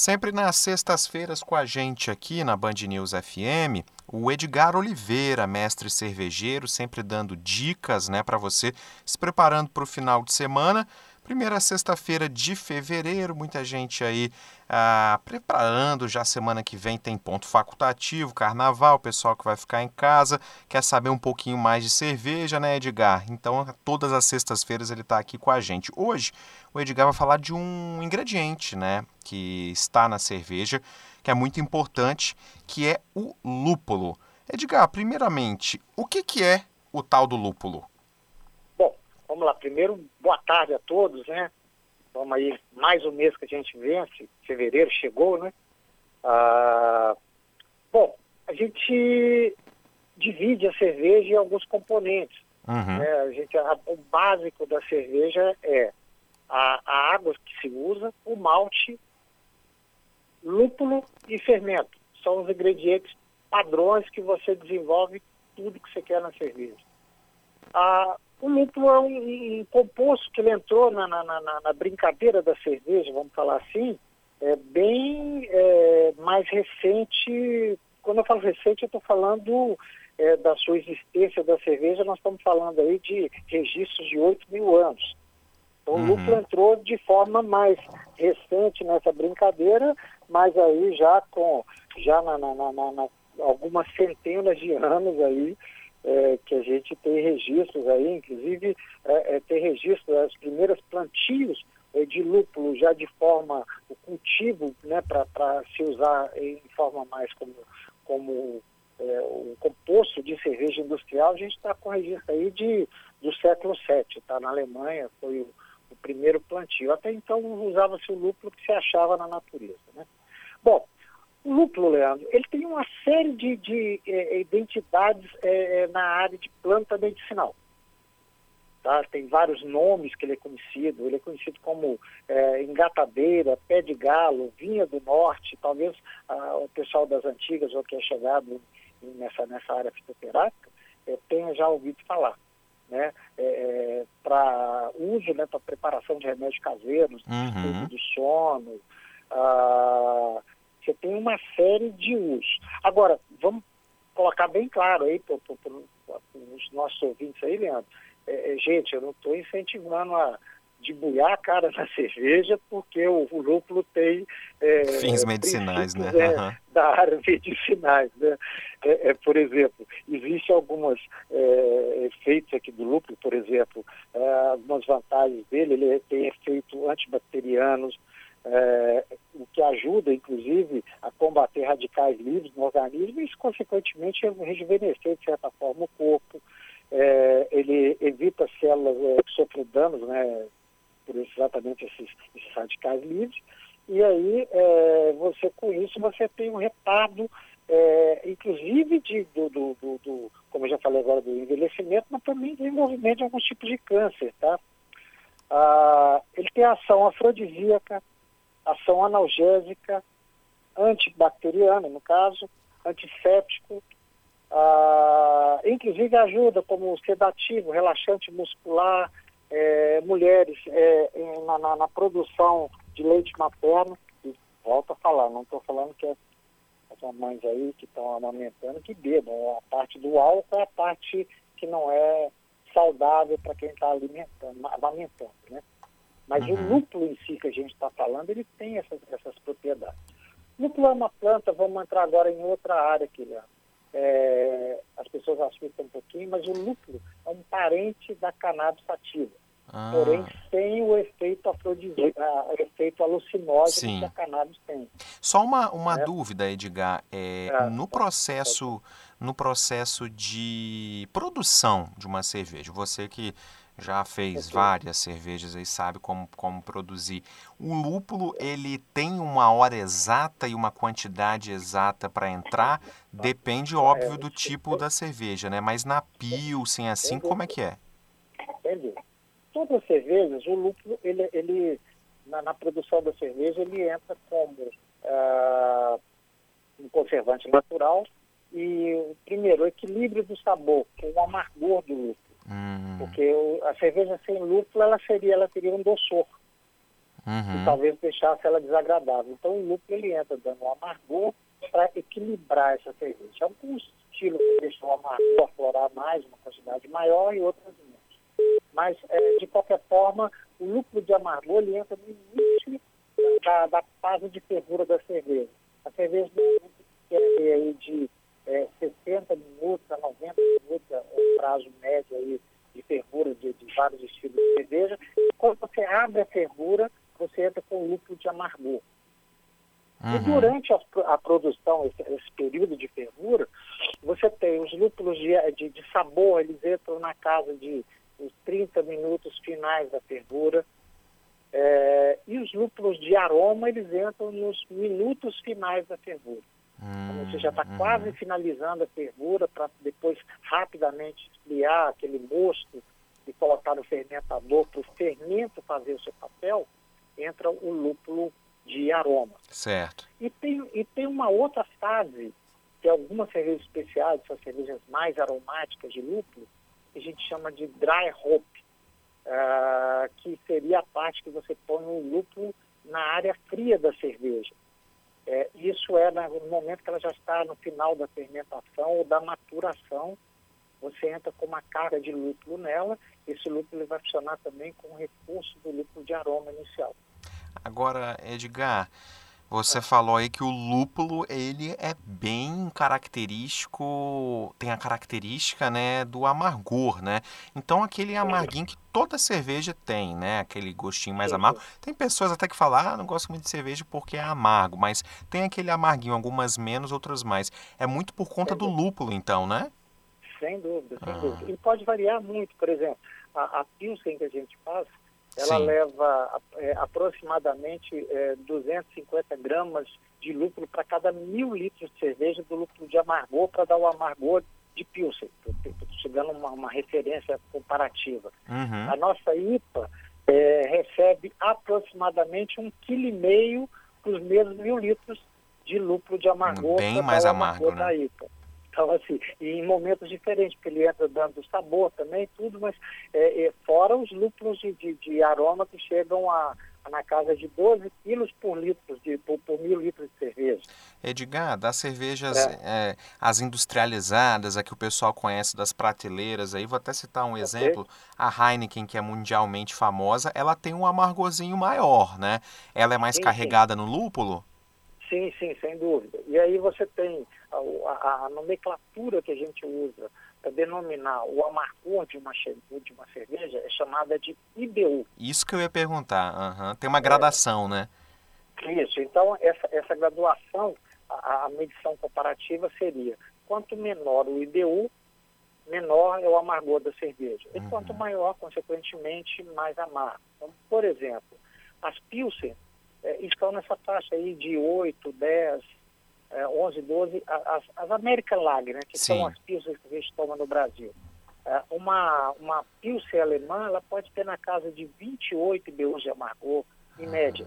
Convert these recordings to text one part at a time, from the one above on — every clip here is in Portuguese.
Sempre nas sextas-feiras com a gente aqui na Band News FM, o Edgar Oliveira, mestre cervejeiro, sempre dando dicas, para você se preparando para o final de semana. Primeira sexta-feira de fevereiro, muita gente aí preparando, já semana que vem tem ponto facultativo, carnaval, pessoal que vai ficar em casa, quer saber um pouquinho mais de cerveja, né, Edgar? Então, todas as sextas-feiras ele está aqui com a gente. Hoje, o Edgar vai falar de um ingrediente, né, que está na cerveja, que é muito importante, que é o lúpulo. Edgar, primeiramente, o que é o tal do lúpulo? Bom, vamos lá. Primeiro, boa tarde a todos, né? Vamos aí, mais um mês que a gente vence, fevereiro chegou, né? Bom, a gente divide a cerveja em alguns componentes. Uhum. Né? O básico da cerveja é a água que se usa, o malte, lúpulo e fermento. São os ingredientes padrões que você desenvolve tudo que você quer na cerveja. O lúpulo é um composto que ele entrou na brincadeira da cerveja, vamos falar assim, bem mais recente. Quando eu falo recente, eu estou falando da sua existência da cerveja, nós estamos falando aí de registros de 8.000 anos. Então, o lúpulo entrou de forma mais recente nessa brincadeira, mas aí já algumas centenas de anos aí, que a gente tem registros aí, inclusive tem registros das primeiras plantios de lúpulo já de forma, o cultivo, né, para se usar em forma mais como um composto de cerveja industrial. A gente está com registro aí do século VII, tá? Na Alemanha foi o primeiro plantio. Até então usava-se o lúpulo que se achava na natureza, né? Bom, o lúpulo, Leandro, ele tem uma série de identidades na área de planta medicinal. Tá? Tem vários nomes que ele é conhecido. Ele é conhecido como engatadeira, pé de galo, vinha do norte. Talvez o pessoal das antigas ou que é chegado nessa área fitoterápica tenha já ouvido falar. Né? Para uso, né, para preparação de remédios caseiros, estudo do sono. Você tem uma série de usos. Agora, vamos colocar bem claro aí para os nossos ouvintes aí, Leandro. Gente, eu não estou incentivando a debulhar a cara na cerveja, porque o lúpulo tem fins medicinais, né? Da área medicinais, né? Por exemplo, existem alguns efeitos aqui do lúpulo, por exemplo, algumas vantagens dele. Ele tem efeitos antibacterianos, o que ajuda, inclusive, a combater radicais livres no organismo e, consequentemente, a rejuvenescer, de certa forma, o corpo. Ele evita células que sofrem danos, né, por exatamente esses radicais livres. E aí, com isso, você tem um retardo, inclusive, como eu já falei agora, do envelhecimento, mas também desenvolvimento de alguns tipos de câncer, tá? Ele tem ação afrodisíaca, ação analgésica, antibacteriana, no caso, antisséptico, inclusive ajuda como sedativo, relaxante muscular, mulheres na produção de leite materno. E volto a falar, não estou falando que as mães aí que estão amamentando que bebam. A parte do álcool é a parte que não é saudável para quem está amamentando, né? Mas o lúpulo em si que a gente está falando, ele tem essas propriedades. O lúpulo é uma planta, vamos entrar agora em outra área aqui, Leandro. As pessoas assustam um pouquinho, mas o lúpulo é um parente da cannabis sativa, porém sem o efeito efeito alucinógeno que a cannabis tem. Só uma dúvida, Edgar. No processo de produção de uma cerveja, você que já fez várias cervejas e sabe como produzir. O lúpulo, ele tem uma hora exata e uma quantidade exata para entrar? Depende, óbvio, do tipo da cerveja, né? Mas na Pilsen, assim, como é que é? Entendi. Todas as cervejas, o lúpulo, ele na produção da cerveja, ele entra como um conservante natural e, primeiro, o equilíbrio do sabor, que é o amargor do lúpulo. Porque a cerveja sem lúpulo, ela teria um doçor. e Uhum. talvez deixasse ela desagradável. Então o lúpulo ele entra dando um amargor para equilibrar essa cerveja. Alguns estilos deixam o amargor aflorar mais, uma quantidade maior, e outros menos. Mas, de qualquer forma, o lúpulo de amargor ele entra no início da fase de fervura da cerveja. A cerveja quer ter aí de 60 minutos a 90 minutos, é o prazo médio aí de fervura de vários estilos de cerveja. E quando você abre a fervura, você entra com o lúpulo de amargor. E Uhum. durante a produção, esse período de fervura, você tem os lúpulos de sabor, eles entram na casa de os 30 minutos finais da fervura, e os lúpulos de aroma, eles entram nos minutos finais da fervura. Então você já está quase Uhum. finalizando a fervura para depois rapidamente esfriar aquele mosto e colocar no fermentador para o fermento fazer o seu papel, entra o lúpulo de aroma. Certo. E tem uma outra fase, que algumas cervejas especiais, são cervejas mais aromáticas de lúpulo, que a gente chama de dry hop, que seria a parte que você põe o lúpulo na área fria da cerveja. Isso é no momento que ela já está no final da fermentação ou da maturação, você entra com uma carga de lúpulo nela, esse lúpulo vai funcionar também com o reforço do lúpulo de aroma inicial. Agora, Edgar, você Ah, falou aí que o lúpulo, ele é bem característico, tem a característica, né, do amargor, né? Então, aquele sim, amarguinho que toda cerveja tem, né? Aquele gostinho mais sim, amargo. sim, Tem pessoas até que falam, não gosto muito de cerveja porque é amargo, mas tem aquele amarguinho, algumas menos, outras mais. É muito por conta sem do dúvida. lúpulo, então, né? Sem dúvida, sem dúvida. Ah, E pode variar muito, por exemplo, a Pilsen que a gente faz, ela sim. leva aproximadamente 250 gramas de lúpulo para cada 1.000 litros de cerveja do lúpulo de amargor, para dar o amargor de Pilsen, chegando uma referência comparativa. Uhum. A nossa IPA recebe aproximadamente 1,5 kg para os mesmos 1.000 litros de lúpulo de amargor Bem para dar mais o amargor amargo, né? da IPA. Então, assim, e em momentos diferentes, porque ele entra dando sabor também, tudo, mas fora os lúpulos de aroma que chegam na casa de 12 quilos por 1.000 litros de cerveja. Edgar, das cervejas, É, as industrializadas, a que o pessoal conhece das prateleiras, aí vou até citar um ok? exemplo, a Heineken, que é mundialmente famosa, ela tem um amargozinho maior, né? Ela é mais Sim, sim. carregada no lúpulo? Sim, sim, sem dúvida. E aí você tem a nomenclatura que a gente usa para denominar o amargor de uma cerveja é chamada de IBU. Isso que eu ia perguntar. Aham. Tem uma É, gradação, né? isso. Então, essa graduação, a medição comparativa seria: quanto menor o IBU, menor é o amargor da cerveja. E quanto Uhum. maior, consequentemente, mais amargo. Então, por exemplo, as Pilsen estão nessa faixa aí de 8, 10, 11, 12, as American Lager, né, que são Sim. as Pilsen que a gente toma no Brasil. Uma Pilsen alemã, ela pode ter na casa de 28 IBUs de amargor, em média.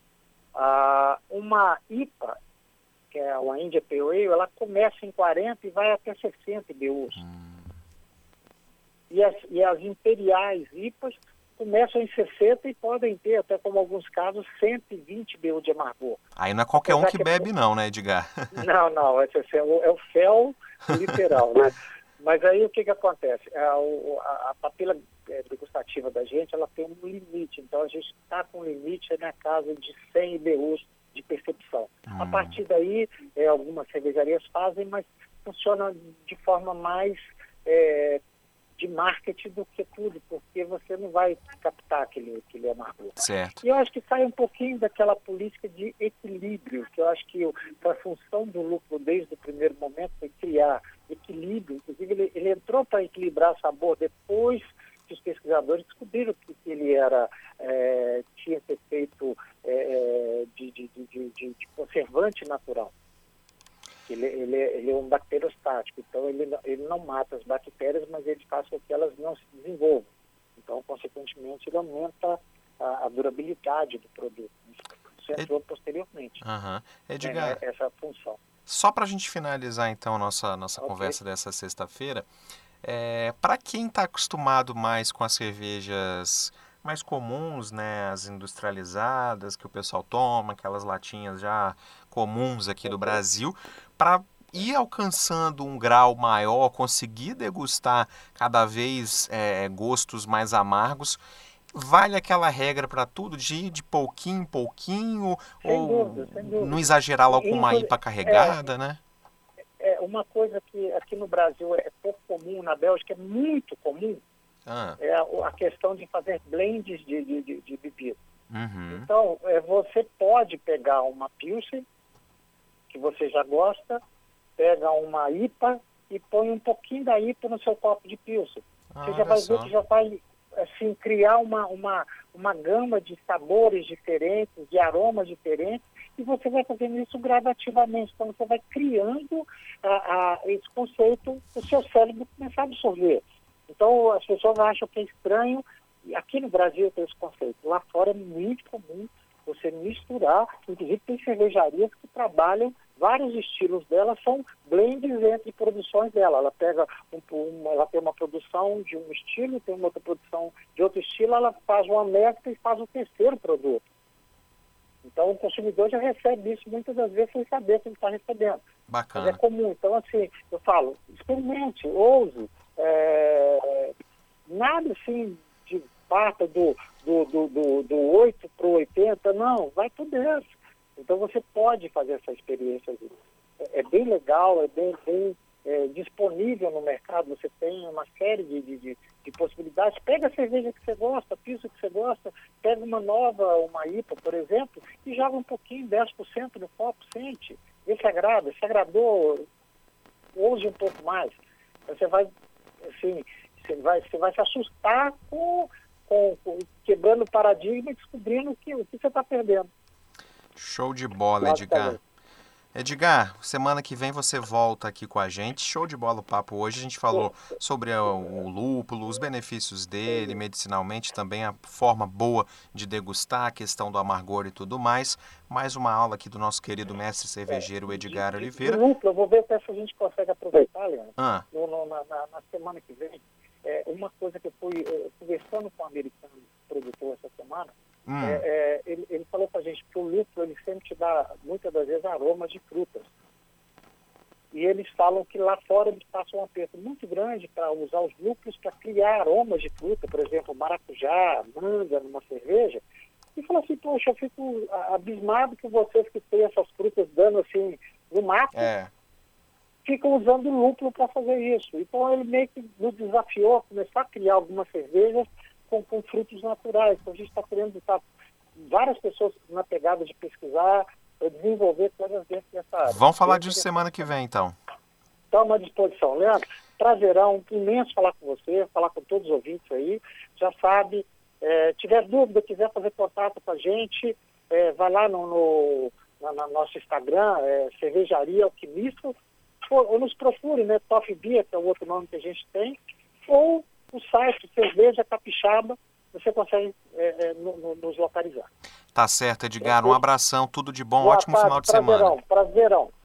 Uma IPA, que é uma India Pale Ale, ela começa em 40 e vai até 60 IBUs. E as imperiais IPAs começam em 60 e podem ter, até como alguns casos, 120 BU de amargor. Aí não é qualquer um Apesar que que bebe não, né, Edgar? não, esse é o fel literal, né? Mas aí o que acontece? A papila degustativa da gente, ela tem um limite. Então a gente está com um limite na casa de 100 IBUs de percepção. A partir daí, algumas cervejarias fazem, mas funciona de forma mais de marketing do que tudo, porque você não vai captar aquele amargor. Certo. E eu acho que sai um pouquinho daquela política de equilíbrio, que eu acho que a função do lúpulo desde o primeiro momento foi criar equilíbrio. Inclusive, ele entrou para equilibrar sabor depois que os pesquisadores descobriram que ele tinha esse efeito de conservante natural. Ele é um bacteriostático, então ele não mata as bactérias, mas ele faz com que elas não se desenvolvam. Então, consequentemente, ele aumenta a durabilidade do produto. Isso Ed- entrou posteriormente, Aham. né, Edgar, essa função. só para a gente finalizar então nossa Ok? conversa dessa sexta-feira, para quem está acostumado mais com as cervejas mais comuns, né? As industrializadas que o pessoal toma, aquelas latinhas já comuns aqui do Brasil, para ir alcançando um grau maior, conseguir degustar cada vez gostos mais amargos. Vale aquela regra para tudo de ir de pouquinho em pouquinho Sem ou dúvida, sem não dúvida. exagerar logo com uma IPA É, carregada, né? é uma coisa que aqui no Brasil é pouco comum, na Bélgica é muito comum, Ah, é a questão de fazer blends de bebida. uhum. Então, você pode pegar uma Pilsen, que você já gosta, pega uma IPA e põe um pouquinho da IPA no seu copo de Pilsen. Você já Olha vai ver só. que já vai assim, criar uma gama de sabores diferentes, de aromas diferentes, e você vai fazendo isso gradativamente. Então, você vai criando esse conceito para o seu cérebro começar a absorver. Então, as pessoas acham que é estranho, e aqui no Brasil tem esse conceito. Lá fora é muito comum você misturar, inclusive tem cervejarias que trabalham, vários estilos dela são blends entre produções dela. Ela pega ela tem uma produção de um estilo, tem uma outra produção de outro estilo, ela faz uma mescla e faz o terceiro produto. Então o consumidor já recebe isso muitas das vezes sem saber que ele está recebendo. Mas é Bacana. comum. Então, assim, eu falo, experimente, ouse. Nada assim de parta do 8 para o 80, não, vai por 10. Então você pode fazer essa experiência. É bem legal, é bem disponível no mercado, você tem uma série de possibilidades. Pega a cerveja que você gosta, a pizza que você gosta, pega uma nova, uma IPA, por exemplo, e joga um pouquinho, 10% no copo, sente. Vê se agrada, se agradou, ouse um pouco mais. Você vai, assim, você vai se assustar com quebrando o paradigma e descobrindo o que você está perdendo. Show de bola, Edgar. Basicamente. Edgar, semana que vem você volta aqui com a gente. Show de bola o papo hoje. A gente falou sobre o lúpulo, os benefícios dele, medicinalmente também a forma boa de degustar, a questão do amargor e tudo mais. Mais uma aula aqui do nosso querido mestre cervejeiro Edgar De Oliveira. lúpulo, eu vou ver se a gente consegue aproveitar, Leandro, Ah, na semana que vem. Uma coisa que eu fui conversando com um americano produtor essa semana, ele falou para a gente que o lúpulo ele sempre te dá, muitas das vezes, aromas de frutas. E eles falam que lá fora eles passam um aperto muito grande para usar os lúpulos para criar aromas de fruta, por exemplo, maracujá, manga numa cerveja. E falou assim, poxa, eu fico abismado que vocês que têm essas frutas dando assim no mato, ficam usando lúpulo para fazer isso. Então ele meio que nos desafiou a começar a criar algumas cervejas com frutos naturais. Então a gente está querendo estar várias pessoas na pegada de pesquisar, desenvolver coisas dentro dessa área. vamos falar disso semana que vem, então. Estamos à disposição. Leandro, prazerão imenso falar com você, falar com todos os ouvintes aí. Já sabe, tiver dúvida, quiser fazer contato com a gente, vai lá no nosso Instagram, Cervejaria Alquimista, ou nos procure, né, Toff Beer, que é o outro nome que a gente tem, ou o site Cerveja Capixaba, você consegue nos localizar. Tá certo, Edgar. Um abração, tudo de bom, Boa ótimo tarde, final de semana. prazerão.